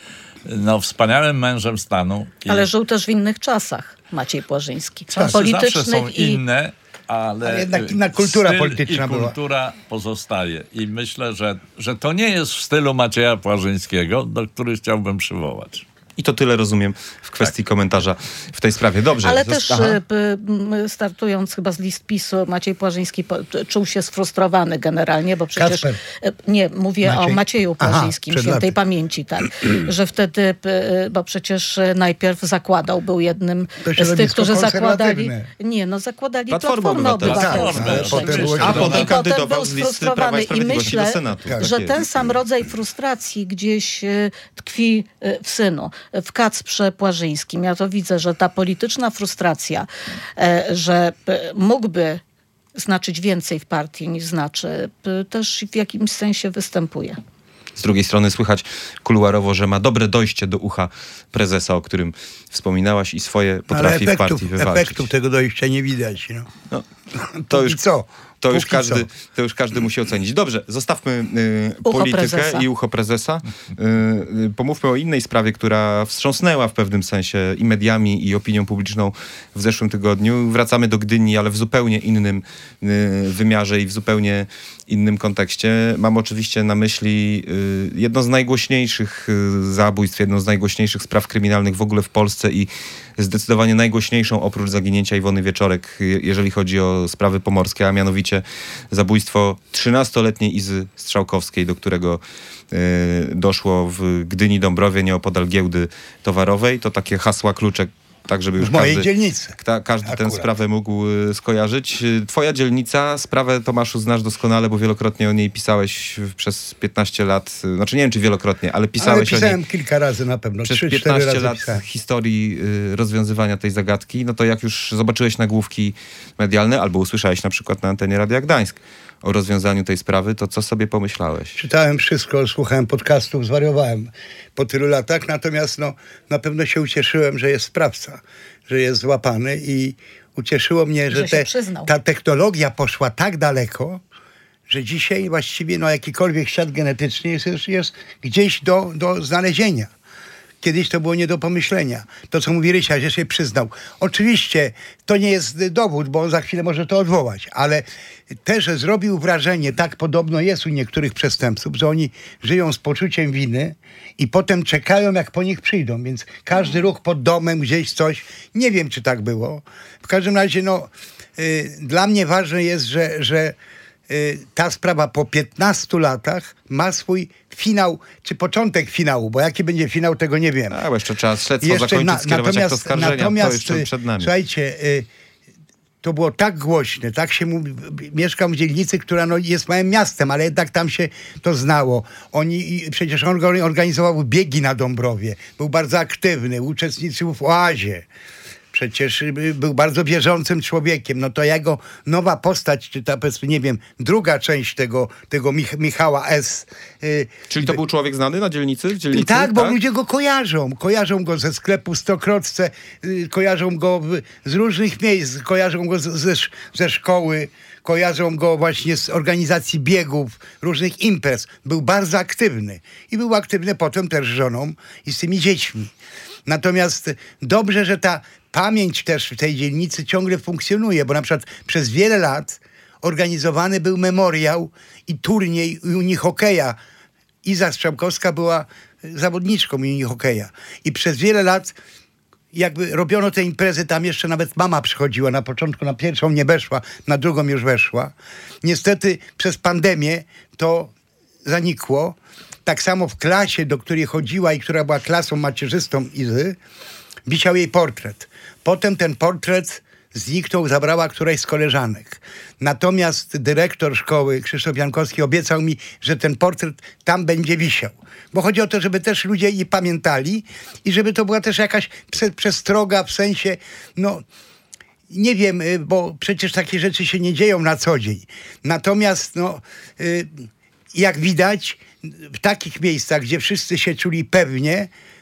no, wspaniałym mężem stanu. I Ale żył też w innych czasach, Maciej Płażyński. czasy zawsze są inne, ale, Ale jednak inna kultura styl polityczna i była. kultura pozostaje. I myślę, że, że to nie jest w stylu Macieja Płażyńskiego, do których chciałbym przywołać. I to tyle rozumiem w kwestii komentarza w tej sprawie. Dobrze. Ale zosta- też Aha. y, p- m, startując chyba z list PiSu, Maciej Płażyński po, t- czuł się sfrustrowany generalnie, bo przecież... Kacper. y, Nie, mówię Maciej? o Macieju Aha, Płażyńskim, przed świętej laty. pamięci, tak. Że wtedy, p- y, bo przecież y, najpierw zakładał, był jednym To z tych, środowisko którzy zakładali... konserwatywne. Nie, no zakładali Platformę Platformę Obywatelską. Obywatelską. Tak, ale potem było A się potem I kandydował potem z był listy Prawa sfrustrowany i i Sprawiedliwości do myślę, Senatu. Tak że jest. ten sam rodzaj frustracji gdzieś y, tkwi y, w synu, w Kacprze Płażyńskim. Ja to widzę, że ta polityczna frustracja, e, że e, mógłby znaczyć więcej w partii niż znaczy, p- też w jakimś sensie występuje. Z drugiej strony słychać kuluarowo, że ma dobre dojście do ucha prezesa, o którym wspominałaś i swoje Ale potrafi w efektów, partii wywalczyć. efektów tego dojścia nie widać. No. No, To to już, co? to już, Póki każdy, co. to już każdy musi ocenić. Dobrze, zostawmy y, Ucho politykę prezesa. i ucho prezesa. Y, y, pomówmy o innej sprawie, która wstrząsnęła w pewnym sensie i mediami, i opinią publiczną w zeszłym tygodniu. Wracamy do Gdyni, ale w zupełnie innym y, wymiarze i w zupełnie innym kontekście. Mam oczywiście na myśli y, jedno z najgłośniejszych y, zabójstw, jedną z najgłośniejszych spraw kryminalnych w ogóle w Polsce i zdecydowanie najgłośniejszą oprócz zaginięcia Iwony Wieczorek, je- jeżeli chodzi o sprawy pomorskie, a mianowicie zabójstwo trzynastoletniej Izy Strzałkowskiej, do którego y, doszło w Gdyni Dąbrowie, nieopodal giełdy towarowej. To takie hasła, klucze, tak żeby już W mojej każdy, dzielnicy. kta, każdy tę Akurat. sprawę mógł y, skojarzyć. Y, Twoja dzielnica, sprawę Tomaszu znasz doskonale, bo wielokrotnie o niej pisałeś w- przez piętnaście lat. y, Znaczy nie wiem, czy wielokrotnie, ale Ale pisałeś o niej pisałem kilka razy na pewno. przez Trzy, cztery piętnaście razy lat pisałem. historii y, rozwiązywania tej zagadki, no to jak już zobaczyłeś nagłówki medialne albo usłyszałeś na przykład na antenie Radia Gdańsk o rozwiązaniu tej sprawy, to co sobie pomyślałeś? Czytałem wszystko, słuchałem podcastów, zwariowałem po tylu latach, natomiast no, na pewno się ucieszyłem, że jest sprawca, że jest złapany i ucieszyło mnie, że, Że się te, przyznał. ta technologia poszła tak daleko, że dzisiaj właściwie no, jakikolwiek ślad genetyczny jest, jest, jest gdzieś do, do znalezienia. Kiedyś to było nie do pomyślenia. To, co mówi Rysia, że się przyznał. Oczywiście to nie jest dowód, bo on za chwilę może to odwołać, ale też że zrobił wrażenie, tak podobno jest u niektórych przestępców, że oni żyją z poczuciem winy i potem czekają, jak po nich przyjdą. Więc każdy ruch pod domem, gdzieś coś. Nie wiem, czy tak było. W każdym razie, no, y, dla mnie ważne jest, że, że y, ta sprawa po piętnastu latach ma swój finał, czy początek finału, bo jaki będzie finał, tego nie wiem. A, bo jeszcze trzeba śledztwo zakończyć, skierować akt oskarżenia, to jeszcze y, przed nami. Słuchajcie, y, to było tak głośne, tak się mówi, mieszkam w dzielnicy, która no, jest małym miastem, ale jednak tam się to znało. Oni, i przecież on organizował biegi na Dąbrowie, był bardzo aktywny, uczestniczył w oazie. Przecież y, był bardzo wierzącym człowiekiem. No to jego nowa postać, czy ta, powiedzmy, nie wiem, druga część tego, tego Mich- Michała S. y, Czyli to był człowiek znany na dzielnicy? W dzielnicy tak, bo ludzie go kojarzą. Kojarzą go ze sklepu w Stokrotce, y, kojarzą go w, z różnych miejsc, kojarzą go z, ze, sz- ze szkoły, kojarzą go właśnie z organizacji biegów, różnych imprez. Był bardzo aktywny. I był aktywny potem też z żoną i z tymi dziećmi. Natomiast dobrze, że ta pamięć też w tej dzielnicy ciągle funkcjonuje, bo na przykład przez wiele lat organizowany był memoriał i turniej unihokeja. Iza Strzałkowska była zawodniczką unihokeja. I przez wiele lat jakby robiono te imprezy, tam jeszcze nawet mama przychodziła. Na początku na pierwszą nie weszła, na drugą już weszła. Niestety przez pandemię to zanikło. Tak samo w klasie, do której chodziła i która była klasą macierzystą Izy, wisiał jej portret. Potem ten portret zniknął, zabrała któraś z koleżanek. Natomiast dyrektor szkoły, Krzysztof Jankowski, obiecał mi, że ten portret tam będzie wisiał. Bo chodzi o to, żeby też ludzie je pamiętali i żeby to była też jakaś prze- przestroga w sensie, no nie wiem, y, bo przecież takie rzeczy się nie dzieją na co dzień. Natomiast no, y, jak widać, w takich miejscach, gdzie wszyscy się czuli pewnie,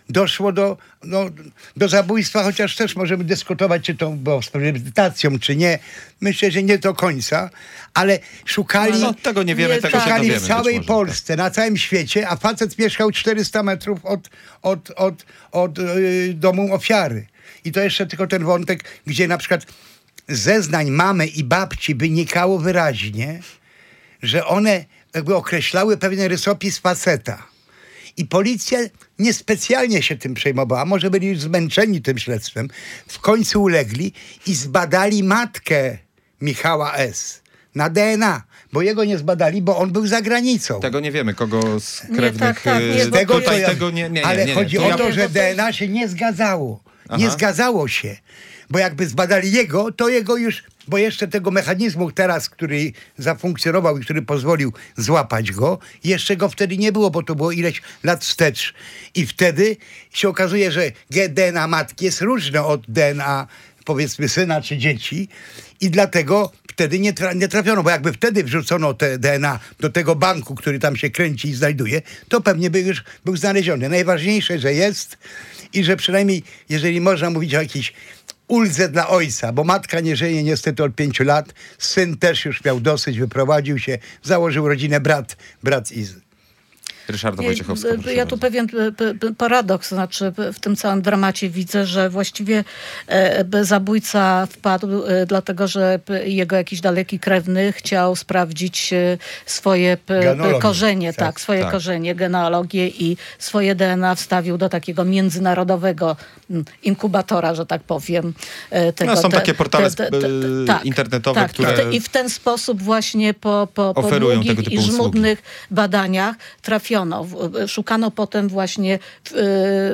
doszło do, no, do zabójstwa, chociaż też możemy dyskutować, czy to było z premedytacją, czy nie. Myślę, że nie do końca, ale szukali, No, tego nie wiemy, Nie, tego się tak. szukali dowiemy w całej być może. Polsce, na całym świecie, a facet mieszkał czterysta metrów od, od, od, od yy, domu ofiary. I to jeszcze tylko ten wątek, gdzie na przykład z zeznań mamy i babci wynikało wyraźnie, że one jakby określały pewien rysopis faceta. I policja niespecjalnie się tym przejmowała, może byli już zmęczeni tym śledztwem. W końcu ulegli i zbadali matkę Michała S. na D N A, bo jego nie zbadali, bo on był za granicą. Tego nie wiemy, kogo z Nie, krewnych... tak, tak, nie, y, bo Tego, tutaj co ja- tego nie, nie, nie, ale nie, nie, chodzi to o ja- to, Nie, że bo to D N A się nie zgadzało. Nie Aha. zgadzało się. Bo jakby zbadali jego, to jego już... Bo jeszcze tego mechanizmu teraz, który zafunkcjonował i który pozwolił złapać go, jeszcze go wtedy nie było, bo to było ileś lat wstecz. I wtedy się okazuje, że D N A matki jest różne od D N A powiedzmy syna czy dzieci i dlatego wtedy nie, tra- nie trafiono, bo jakby wtedy wrzucono te D N A do tego banku, który tam się kręci i znajduje, to pewnie by już był znaleziony. Najważniejsze, że jest i że przynajmniej, jeżeli można mówić o jakiejś uldze dla ojca, bo matka nie żyje niestety od pięciu lat, syn też już miał dosyć, wyprowadził się, założył rodzinę brat, brat Izy. Ryszarda Nie, Wojciechowska. b- proszę ja tu bardzo. pewien p- p- paradoks, znaczy p- w tym całym dramacie widzę, że właściwie e, b- zabójca wpadł e, dlatego, że p- jego jakiś daleki krewny chciał sprawdzić e, swoje p- p- Genealogię. korzenie, Tak, tak, swoje tak. korzenie, genealogię i swoje D N A wstawił do takiego międzynarodowego mm, inkubatora, że tak powiem. e, Tego, No, są te- takie portale te- te- te- e, tak, internetowe, tak, które- i w te- I w ten sposób właśnie po, po, po Oferują długich tego i typu usługi. żmudnych badaniach trafiono, w- szukano potem właśnie, w, y,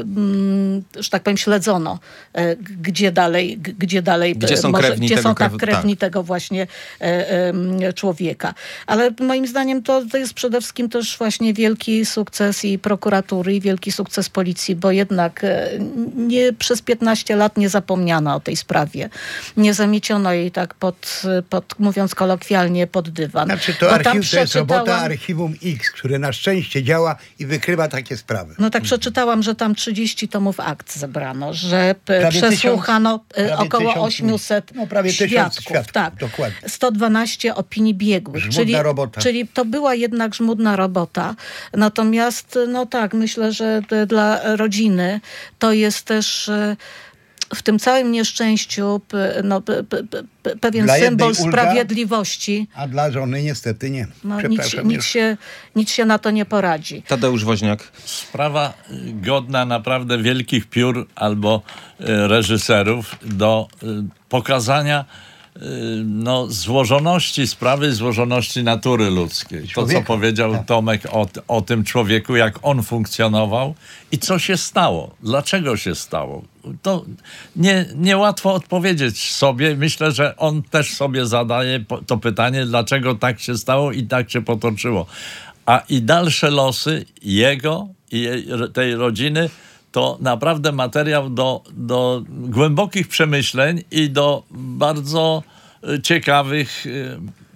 mm, że tak powiem, śledzono, e, g- gdzie dalej, g- gdzie dalej, Gdzie e, są krewni gdzie tego są tak krew- krewni tak. tego właśnie e, em, człowieka. Ale moim zdaniem to, to jest przede wszystkim też właśnie wielki sukces i prokuratury, i wielki sukces policji, bo jednak e, nie, przez piętnaście lat nie zapomniano o tej sprawie. Nie zamieciono jej tak pod, pod mówiąc kolokwialnie, pod dywan. Znaczy to Bo tam archiw, to jest robota przeczytałam- Archiwum X, które na szczęście działa i wykrywa takie sprawy. No tak przeczytałam, że tam trzydzieści tomów akt zebrano, że p- Prawie przesłuchano tysiąc- e, prawie około tysiąc- osiemset no prawie tysiąc świadków. świadków, Tak. dokładnie. sto dwanaście opinii biegłych. Żmudna czyli, robota. Czyli to była jednak żmudna robota. Natomiast, no tak, myślę, że d- dla rodziny to jest też... e, w tym całym nieszczęściu p- no, p- p- p- pewien Dla jednej symbol ulga, sprawiedliwości. A dla żony niestety nie. No, nic, Przepraszam nic, już. się, nic się na to nie poradzi. Tadeusz Woźniak. Sprawa y, godna naprawdę wielkich piór albo y, reżyserów do y, pokazania y, no, złożoności sprawy, złożoności natury ludzkiej. To, co Człowieka, powiedział tak. Tomek o, o tym człowieku, jak on funkcjonował i co się stało, dlaczego się stało. To nie, niełatwo odpowiedzieć sobie. Myślę, że on też sobie zadaje po- to pytanie, dlaczego tak się stało i tak się potoczyło. A i dalsze losy jego i jej, tej rodziny to naprawdę materiał do, do głębokich przemyśleń i do bardzo y, ciekawych y,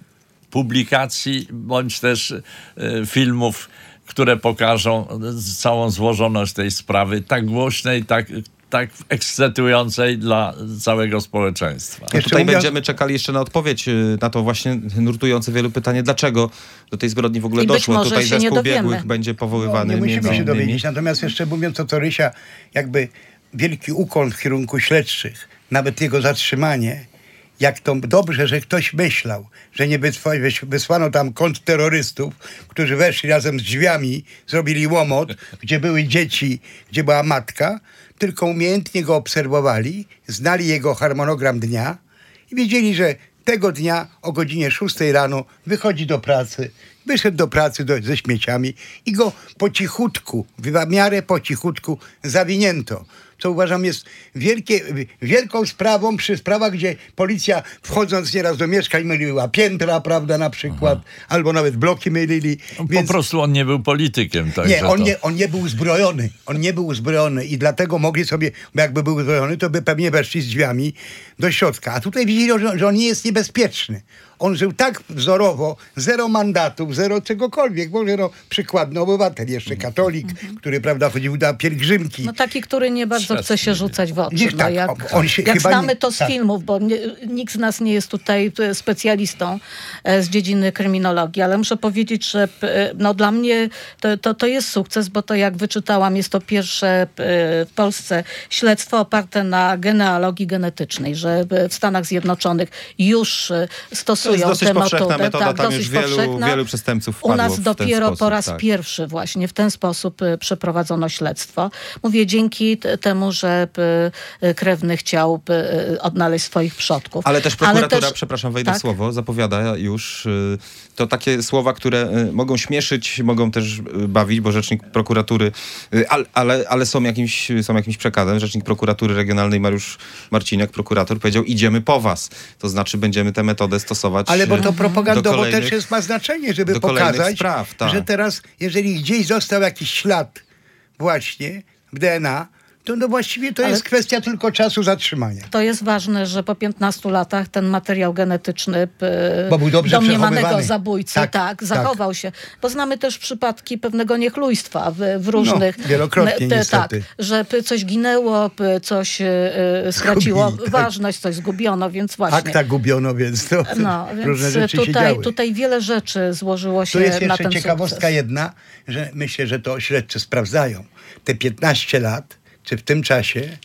publikacji bądź też y, filmów, które pokażą całą złożoność tej sprawy, tak głośnej, tak, tak ekscytującej dla całego społeczeństwa. Jeszcze Tutaj mówiąc- będziemy czekali jeszcze na odpowiedź y, na to właśnie nurtujące wielu pytanie, dlaczego do tej zbrodni w ogóle I być doszło. może Tutaj się nie zespół dowiemy. biegłych będzie powoływany No, nie między musimy się innymi. dowiedzieć. Natomiast jeszcze mówiąc o co Rysia, jakby wielki ukłon w kierunku śledczych, nawet jego zatrzymanie, jak to dobrze, że ktoś myślał, że nie wysła- wyś- wysłano tam kontrterrorystów, którzy weszli razem z drzwiami, zrobili łomot, gdzie były dzieci, gdzie była matka, tylko umiejętnie go obserwowali, znali jego harmonogram dnia i wiedzieli, że tego dnia o godzinie szóstej rano wychodzi do pracy, wyszedł do pracy do, ze śmieciami i go po cichutku, w miarę po cichutku zawinięto. Co uważam jest wielkie, wielką sprawą przy sprawach, gdzie policja wchodząc nieraz do mieszkań myliła piętra, prawda, na przykład, albo nawet bloki mylili. Po prostu on nie był politykiem. Także Nie, on to... nie, on nie był uzbrojony. On nie był uzbrojony i dlatego mogli sobie, bo jakby był uzbrojony, to by pewnie weszli z drzwiami do środka. A tutaj widzieli, że, że on nie jest niebezpieczny. On żył tak wzorowo, zero mandatów, zero czegokolwiek. Może no, przykładny obywatel, jeszcze katolik, mm-hmm. który, prawda, chodził na pielgrzymki. No taki, który nie bardzo chce się rzucać w oczy. Niech no, tak, jak on się jak chyba znamy nie, to z tak. filmów, bo nie, nikt z nas nie jest tutaj specjalistą e, z dziedziny kryminologii, ale muszę powiedzieć, że e, no, dla mnie to, to, to jest sukces, bo to jak wyczytałam, jest to pierwsze e, w Polsce śledztwo oparte na genealogii genetycznej, że w Stanach Zjednoczonych już e, stosują To jest dosyć tę powszechna metodę. metoda, Tak, tam dosyć już wielu, powszechna. wielu przestępców U wpadło nas w ten dopiero sposób, po raz tak. pierwszy właśnie w ten sposób e, przeprowadzono śledztwo. Mówię dzięki t- temu, że e, krewny chciał e, odnaleźć swoich przodków. Ale też prokuratura, też- przepraszam, wejdę tak? w słowo, zapowiada już y, to takie słowa, które y, mogą śmieszyć, mogą też y, bawić, bo rzecznik prokuratury, y, al, ale, ale są jakimś, są jakimś przekazem. Rzecznik prokuratury regionalnej Mariusz Marciniak, prokurator, powiedział: idziemy po was. To znaczy będziemy tę metodę stosować. Ale bo to y, propagandowo do kolejnych- też jest, ma znaczenie, żeby do kolejnych pokazać, spraw, tak. że teraz, jeżeli gdzieś został jakiś ślad właśnie w D N A, to no właściwie to Ale- jest kwestia tylko czasu zatrzymania. To jest ważne, że po piętnastu latach ten materiał genetyczny e, Bo był dobrze domniemanego przechowywany. zabójcy Tak, tak, tak. zachował się. Bo znamy też przypadki pewnego niechlujstwa w, w różnych... No, wielokrotnie te- niestety. Tak, że p- coś ginęło, p- coś e, straciło Zgubili, tak. ważność, coś zgubiono, więc właśnie... Akta gubiono, więc to No, różne więc rzeczy się tutaj, działy. tutaj wiele rzeczy złożyło się Tu jest na jeszcze ten ciekawostka sukces. jedna, że myślę, że to śledczy sprawdzają. Te piętnaście lat, czy w tym czasie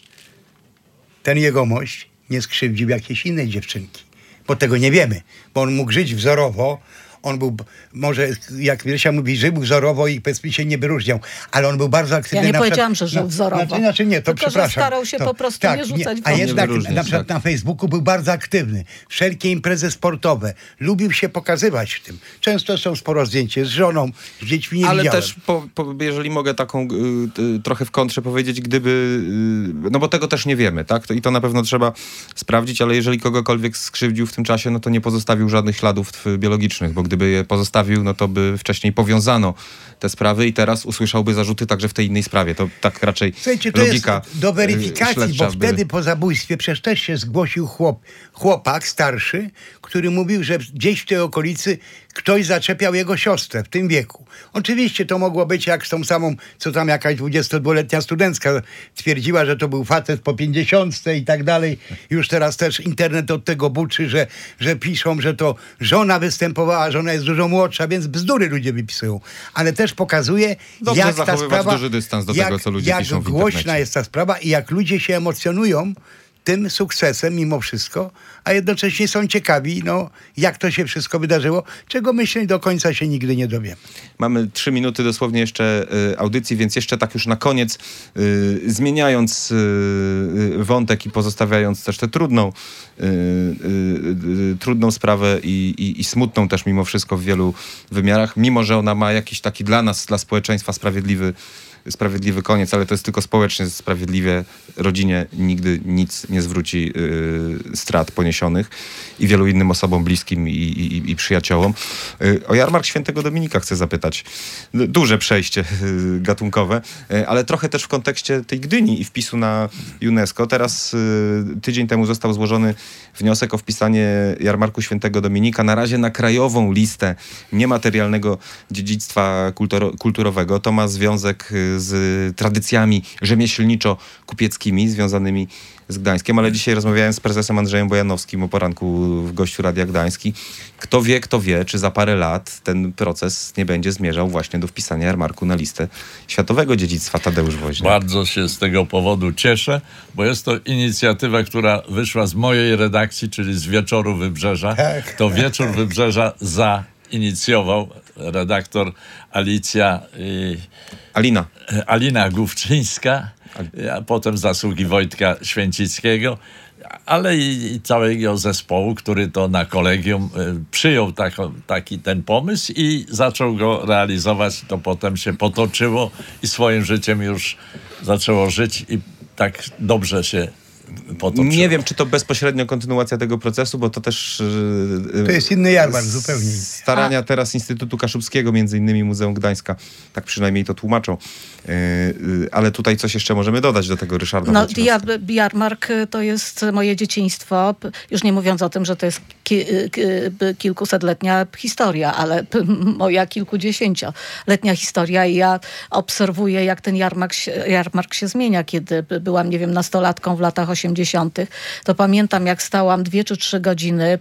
ten jegomość nie skrzywdził jakiejś innej dziewczynki. Bo tego nie wiemy, bo on mógł żyć wzorowo. On był, może jak Rysia mówi, żył wzorowo i powiedzmy się nie wyróżniał, ale on był bardzo aktywny. Ja nie na przykład- powiedziałam, że żył no, wzorowo. Znaczy, znaczy nie, to Tylko, że przepraszam. starał się to, po prostu nie rzucać w A oczy. jednak Nie wyróżniać, na przykład tak. na Facebooku był bardzo aktywny. Wszelkie imprezy sportowe. Lubił się pokazywać w tym. Często są sporo zdjęcie z żoną, z dziećmi nie Ale widziałem. też, po, po, jeżeli mogę taką y, y, trochę w kontrze powiedzieć, gdyby, y, no bo tego też nie wiemy, tak? To, I to na pewno trzeba sprawdzić, ale jeżeli kogokolwiek skrzywdził w tym czasie, no to nie pozostawił żadnych śladów y, biologicznych, bo gdyby je pozostawił, no to by wcześniej powiązano te sprawy i teraz usłyszałby zarzuty także w tej innej sprawie. To tak raczej Słuchajcie, to logika jest do weryfikacji, y, śledcza bo by- wtedy po zabójstwie przecież też się zgłosił chłop, chłopak starszy, który mówił, że gdzieś w tej okolicy ktoś zaczepiał jego siostrę w tym wieku. Oczywiście to mogło być jak z tą samą, co tam jakaś dwudziestodwuletnia studencka twierdziła, że to był facet po pięćdziesiątce i tak dalej. Już teraz też internet od tego buczy, że, że piszą, że to żona występowała, żona jest dużo młodsza, więc bzdury ludzie wypisują. Ale też pokazuje, Dobrze jak ta zachowywać sprawa, duży dystans do jak, tego, co ludzie jak piszą w głośna internecie. jest ta sprawa i jak ludzie się emocjonują tym sukcesem mimo wszystko, a jednocześnie są ciekawi, no, jak to się wszystko wydarzyło, czego myślę do końca się nigdy nie dowiemy. Mamy trzy minuty dosłownie jeszcze y, audycji, więc jeszcze tak już na koniec, y, zmieniając y, y, wątek i pozostawiając też tę trudną, y, y, y, trudną sprawę i, i, i smutną też mimo wszystko w wielu wymiarach, mimo że ona ma jakiś taki dla nas, dla społeczeństwa sprawiedliwy sprawiedliwy koniec, ale to jest tylko społecznie sprawiedliwie. Rodzinie nigdy nic nie zwróci yy, strat poniesionych i wielu innym osobom bliskim i, i, i przyjaciołom. Yy, o jarmark Świętego Dominika chcę zapytać. Duże przejście yy, gatunkowe, yy, ale trochę też w kontekście tej Gdyni i wpisu na UNESCO. Teraz yy, tydzień temu został złożony wniosek o wpisanie jarmarku Świętego Dominika na razie na krajową listę niematerialnego dziedzictwa kulturo- kulturowego. To ma związek yy, z tradycjami rzemieślniczo-kupieckimi związanymi z Gdańskiem, ale dzisiaj rozmawiałem z prezesem Andrzejem Bojanowskim o poranku w gościu Radia Gdański. Kto wie, kto wie, czy za parę lat ten proces nie będzie zmierzał właśnie do wpisania jarmarku na listę światowego dziedzictwa. Tadeusz Woźniak. Bardzo się z tego powodu cieszę, bo jest to inicjatywa, która wyszła z mojej redakcji, czyli z Wieczoru Wybrzeża. Tak. To Wieczór Wybrzeża zainicjował redaktor Alicja y, Alina. Alina Główczyńska, a potem zasługi Wojtka Święcickiego, ale i, i całego zespołu, który to na kolegium y, przyjął tako, taki ten pomysł i zaczął go realizować. To potem się potoczyło i swoim życiem już zaczęło żyć i tak dobrze się potoczyło. Nie wiem, czy to bezpośrednio kontynuacja tego procesu, bo to też... yy, To jest inny jarmark zupełnie. Starania A. teraz Instytutu Kaszubskiego, między innymi Muzeum Gdańska, tak przynajmniej to tłumaczą. Yy, yy, ale tutaj coś jeszcze możemy dodać do tego Ryszarda No, Wojciechowskiego. ja, jarmark to jest moje dzieciństwo, już nie mówiąc o tym, że to jest ki, ki, kilkusetletnia historia, ale moja kilkudziesięcioletnia historia i ja obserwuję, jak ten jarmark się, jarmark się zmienia. Kiedy byłam, nie wiem, nastolatką w latach osiemdziesiątych, to pamiętam, jak stałam dwie czy trzy godziny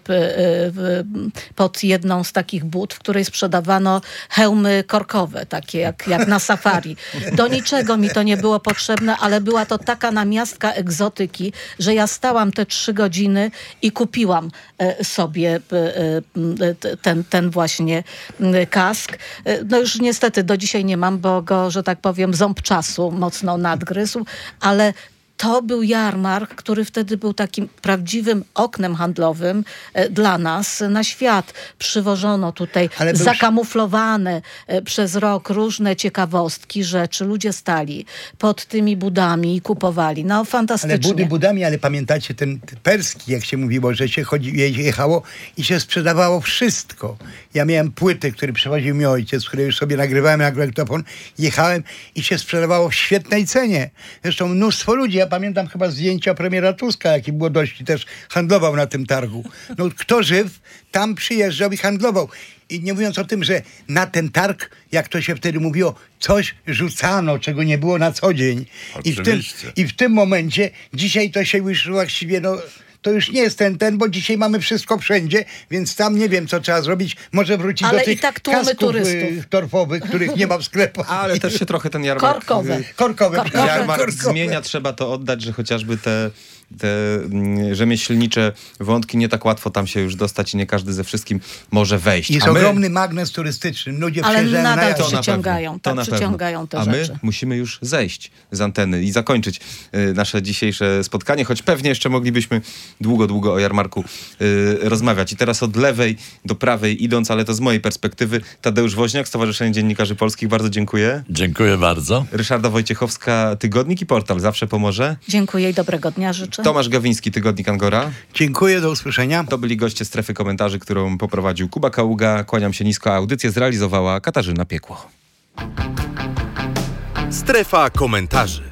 pod jedną z takich bud, w której sprzedawano hełmy korkowe, takie jak, jak na safari. Do niczego mi to nie było potrzebne, ale była to taka namiastka egzotyki, że ja stałam te trzy godziny i kupiłam sobie ten, ten właśnie kask. No już niestety do dzisiaj nie mam, bo go, że tak powiem, ząb czasu mocno nadgryzł, ale to był jarmark, który wtedy był takim prawdziwym oknem handlowym e, dla nas na świat. Przywożono tutaj Ale był... zakamuflowane e, przez rok różne ciekawostki, rzeczy. Ludzie stali pod tymi budami i kupowali. No fantastycznie. Ale budy budami, ale pamiętacie ten perski, jak się mówiło, że się chodzi, jechało i się sprzedawało wszystko. Ja miałem płyty, które przywoził mi ojciec, które już sobie nagrywałem jak magnetofon. Jechałem i się sprzedawało w świetnej cenie. Zresztą mnóstwo ludzi, ja pamiętam chyba zdjęcia premiera Tuska, jaki młodości też handlował na tym targu. No kto żyw, tam przyjeżdżał i handlował. I nie mówiąc o tym, że na ten targ, jak to się wtedy mówiło, coś rzucano, czego nie było na co dzień. I w, tym, I w tym momencie, dzisiaj to się już właściwie, no... To już nie jest ten, ten, bo dzisiaj mamy wszystko wszędzie, więc tam nie wiem, co trzeba zrobić. Może wrócić ale do tych i tak tłumy kasków turystów. y, torfowych, których nie ma w sklepach. Ale też się trochę ten jarmark... Korkowe. Korkowe. Korkowe. Jarmark Korkowe. zmienia, trzeba to oddać, że chociażby te, te mm, rzemieślnicze wątki nie tak łatwo tam się już dostać i nie każdy ze wszystkim może wejść. Jest A my- ogromny magnes turystyczny. Ludzie Ale przyjeżdżają na nadal jachty. To na przyciągają, pewno, tak, to na przyciągają pewno. te A my rzeczy. musimy już zejść z anteny i zakończyć y, nasze dzisiejsze spotkanie, choć pewnie jeszcze moglibyśmy długo, długo o jarmarku y, rozmawiać. I teraz od lewej do prawej idąc, ale to z mojej perspektywy, Tadeusz Woźniak, Stowarzyszenie Dziennikarzy Polskich. Bardzo dziękuję. Dziękuję bardzo. Ryszarda Wojciechowska, Tygodnik i Portal Zawsze Pomoże. Dziękuję i dobrego dnia życzę. Tomasz Gawiński, Tygodnik Angora. Dziękuję, do usłyszenia. To byli goście Strefy Komentarzy, którą poprowadził Kuba Kaługa. Kłaniam się nisko, a audycję zrealizowała Katarzyna Piekło. Strefa Komentarzy.